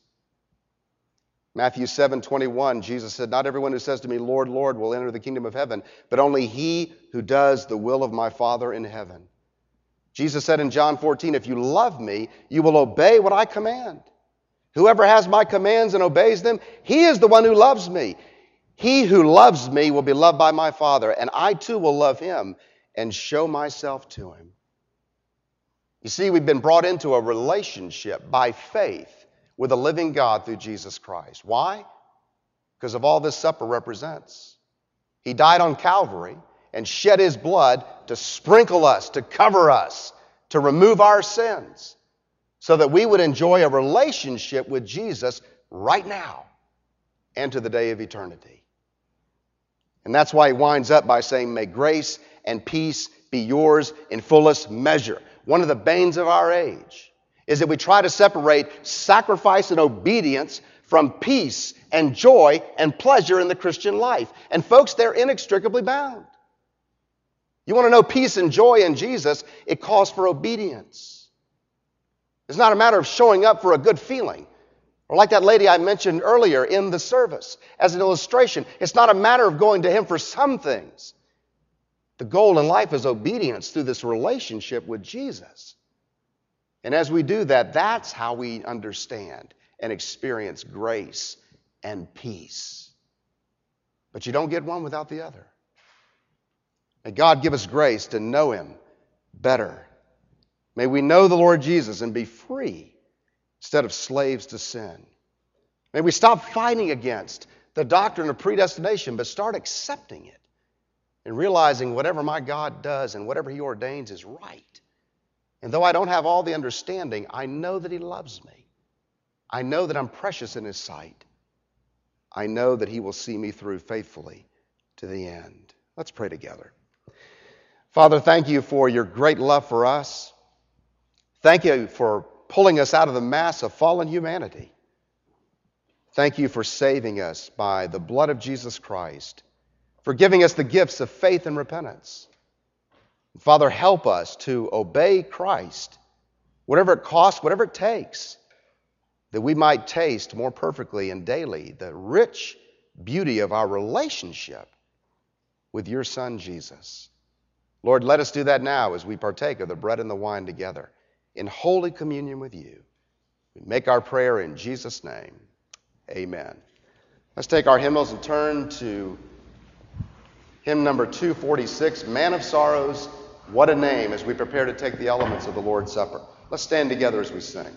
Matthew seven twenty-one, Jesus said, not everyone who says to me, Lord, Lord, will enter the kingdom of heaven, but only he who does the will of my Father in heaven. Jesus said in John fourteen, if you love me, you will obey what I command. Whoever has my commands and obeys them, he is the one who loves me. He who loves me will be loved by my Father, and I too will love him and show myself to him. You see, we've been brought into a relationship by faith with a living God through Jesus Christ. Why? Because of all this supper represents. He died on Calvary and shed his blood to sprinkle us, to cover us, to remove our sins, so that we would enjoy a relationship with Jesus right now and to the day of eternity. And that's why he winds up by saying, may grace and peace be yours in fullest measure. One of the banes of our age is that we try to separate sacrifice and obedience from peace and joy and pleasure in the Christian life. And folks, they're inextricably bound. You want to know peace and joy in Jesus, it calls for obedience. It's not a matter of showing up for a good feeling. Or like that lady I mentioned earlier in the service, as an illustration, it's not a matter of going to him for some things. The goal in life is obedience through this relationship with Jesus. And as we do that, that's how we understand and experience grace and peace. But you don't get one without the other. May God give us grace to know him better. May we know the Lord Jesus and be free instead of slaves to sin. May we stop fighting against the doctrine of predestination, but start accepting it and realizing whatever my God does and whatever he ordains is right. And though I don't have all the understanding, I know that he loves me. I know that I'm precious in his sight. I know that he will see me through faithfully to the end. Let's pray together. Father, thank you for your great love for us. Thank you for pulling us out of the mass of fallen humanity. Thank you for saving us by the blood of Jesus Christ, for giving us the gifts of faith and repentance. Father, help us to obey Christ, whatever it costs, whatever it takes, that we might taste more perfectly and daily the rich beauty of our relationship with your Son, Jesus. Lord, let us do that now as we partake of the bread and the wine together in holy communion with you. We make our prayer in Jesus' name. Amen. Let's take our hymnals and turn to hymn number two forty-six, Man of Sorrows, What a Name, as we prepare to take the elements of the Lord's Supper. Let's stand together as we sing.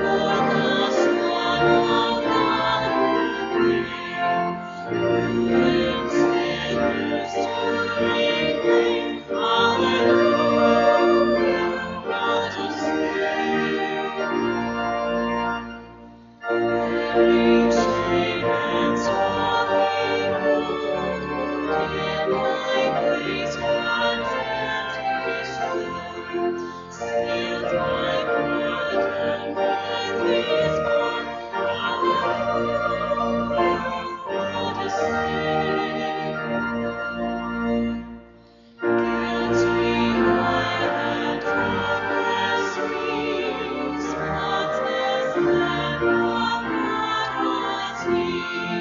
Thank you.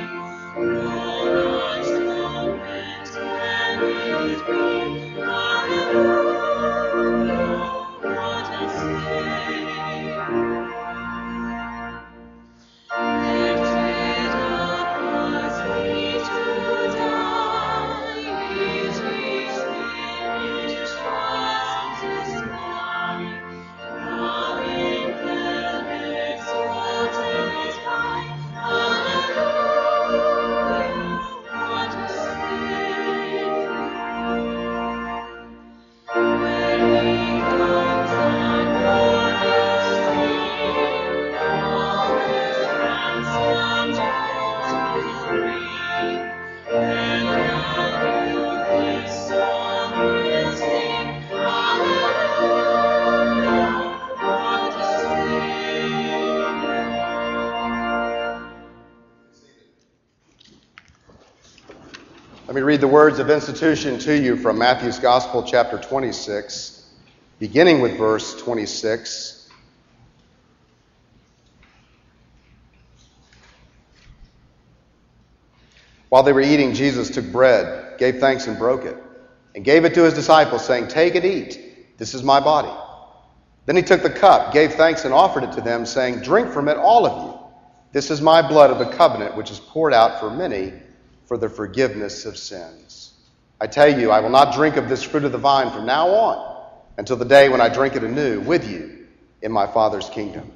Let me read the words of institution to you from Matthew's Gospel, chapter twenty-six, beginning with verse twenty-six. While they were eating, Jesus took bread, gave thanks and broke it, and gave it to his disciples, saying, "Take and eat. This is my body." Then he took the cup, gave thanks and offered it to them, saying, "Drink from it, all of you. This is my blood of the covenant, which is poured out for many for the forgiveness of sins. I tell you, I will not drink of this fruit of the vine from now on until the day when I drink it anew with you in my Father's kingdom."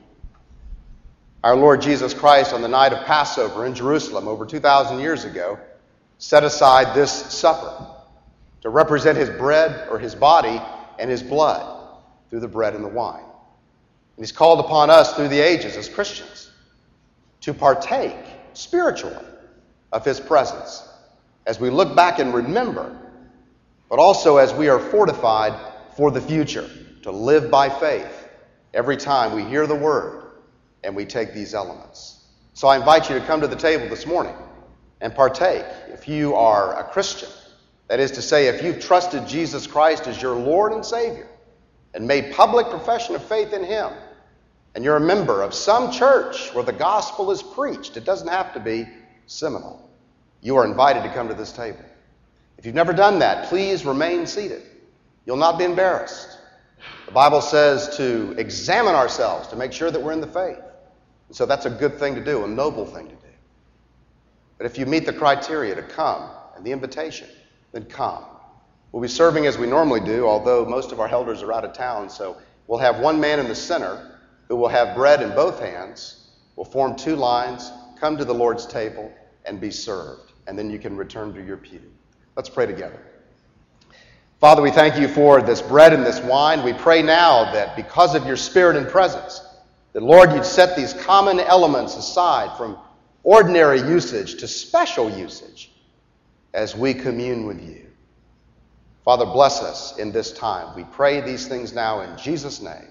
Our Lord Jesus Christ, on the night of Passover in Jerusalem over two thousand years ago, set aside this supper to represent his bread or his body and his blood through the bread and the wine. And he's called upon us through the ages as Christians to partake spiritually of his presence as we look back and remember, but also as we are fortified for the future to live by faith every time we hear the word and we take these elements. So I invite you to come to the table this morning and partake. If you are a Christian, that is to say, if you've trusted Jesus Christ as your Lord and Savior and made public profession of faith in him, and you're a member of some church where the gospel is preached, it doesn't have to be Seminole, you are invited to come to this table. If you've never done that, please remain seated. You'll not be embarrassed. The Bible says to examine ourselves to make sure that we're in the faith. And so that's a good thing to do, a noble thing to do. But if you meet the criteria to come and the invitation, then come. We'll be serving as we normally do, although most of our elders are out of town, so we'll have one man in the center who will have bread in both hands. We'll form two lines, come to the Lord's table, and be served. And then you can return to your pew. Let's pray together. Father, we thank you for this bread and this wine. We pray now that because of your Spirit and presence, that, Lord, you'd set these common elements aside from ordinary usage to special usage as we commune with you. Father, bless us in this time. We pray these things now in Jesus' name.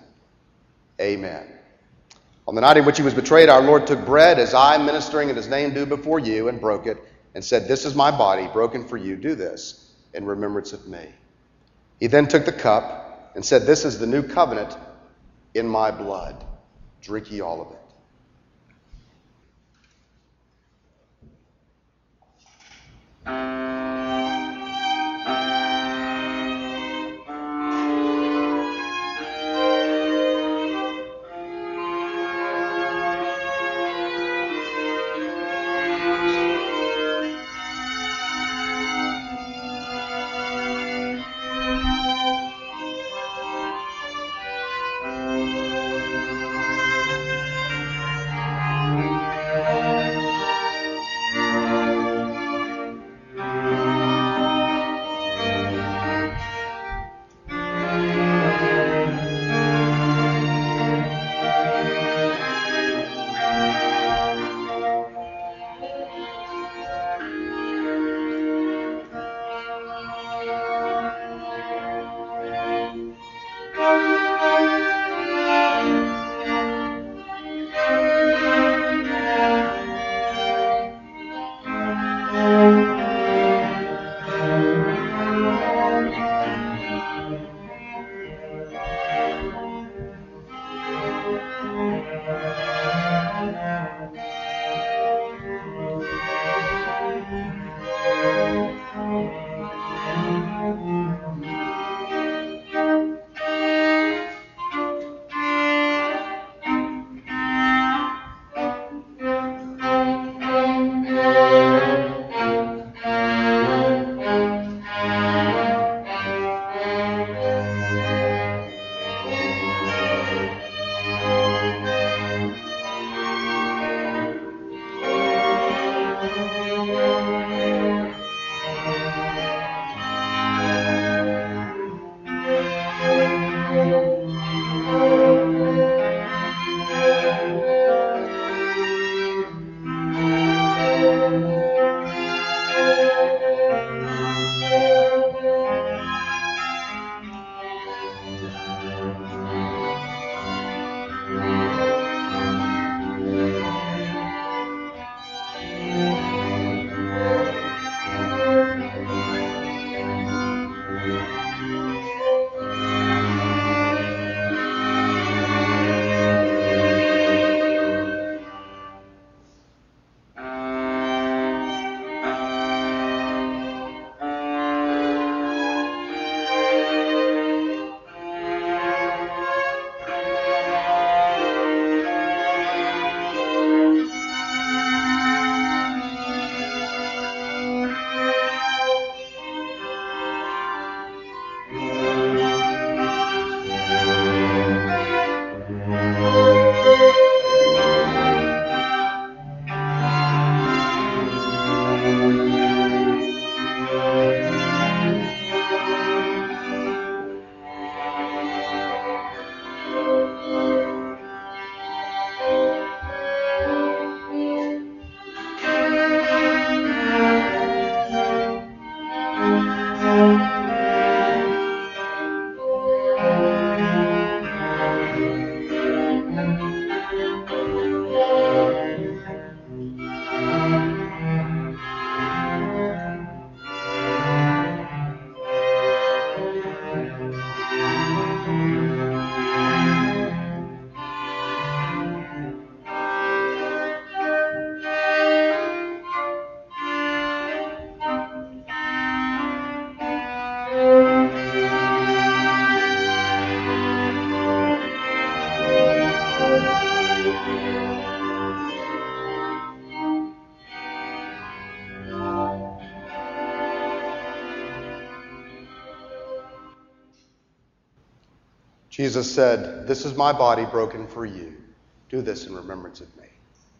Amen. On the night in which he was betrayed, our Lord took bread, as I, ministering in his name, do before you, and broke it, and said, "This is my body, broken for you. Do this in remembrance of me." He then took the cup and said, "This is the new covenant in my blood. Drink ye all of it." Jesus said, "This is my body broken for you. Do this in remembrance of me."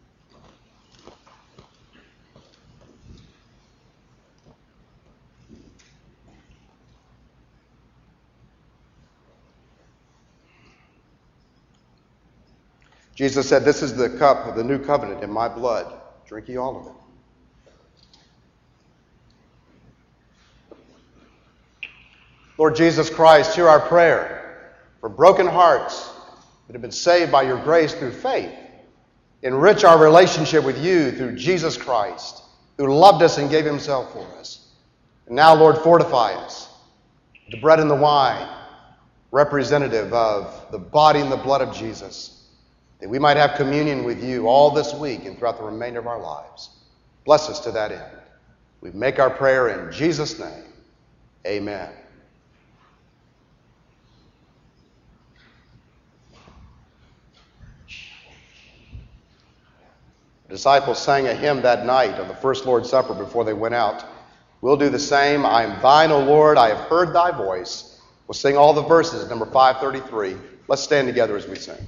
Jesus said, "This is the cup of the new covenant in my blood. Drink ye all of it." Lord Jesus Christ, hear our prayer for broken hearts that have been saved by your grace through faith. Enrich our relationship with you through Jesus Christ, who loved us and gave himself for us. And now, Lord, fortify us. The bread and the wine, representative of the body and the blood of Jesus, that we might have communion with you all this week and throughout the remainder of our lives. Bless us to that end. We make our prayer in Jesus' name. Amen. The disciples sang a hymn that night on the first Lord's Supper before they went out. We'll do the same. I am thine, O Lord. I have heard thy voice. We'll sing all the verses at number five thirty-three. Let's stand together as we sing.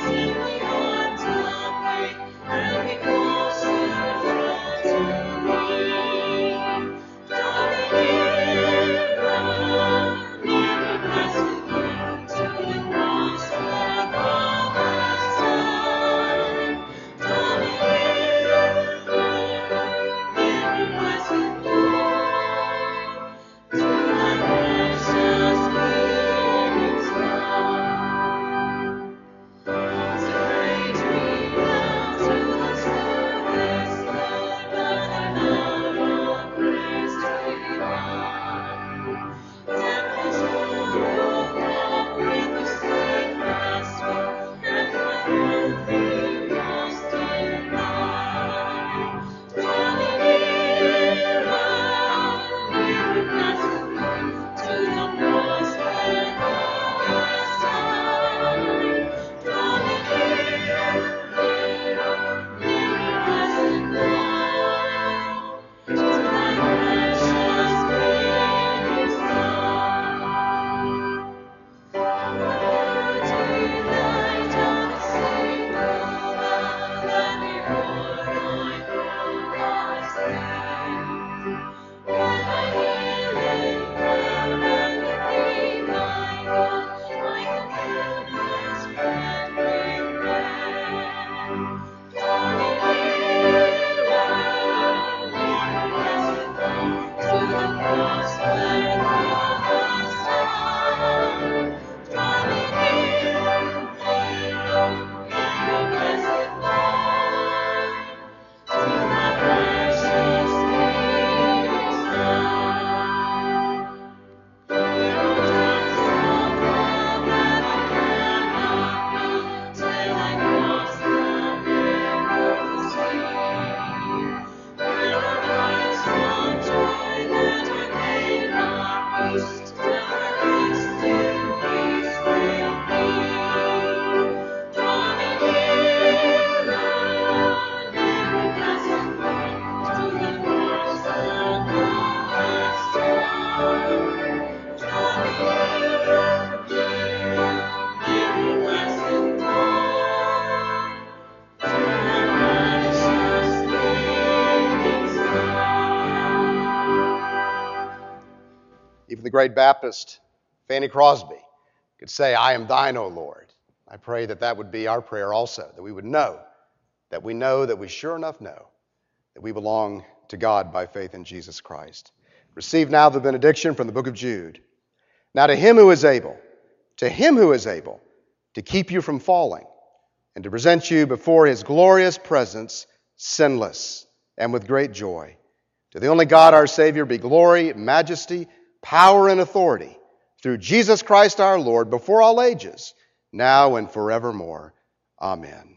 To great Baptist Fanny Crosby could say, I am thine, O Lord. I pray that that would be our prayer also, that we would know, that we know that we sure enough know that we belong to God by faith in Jesus Christ. Receive now the benediction from the book of Jude. Now to him who is able, to him who is able to keep you from falling and to present you before his glorious presence sinless and with great joy. To the only God our Savior be glory, majesty, power, and authority through Jesus Christ our Lord before all ages, now and forevermore. Amen.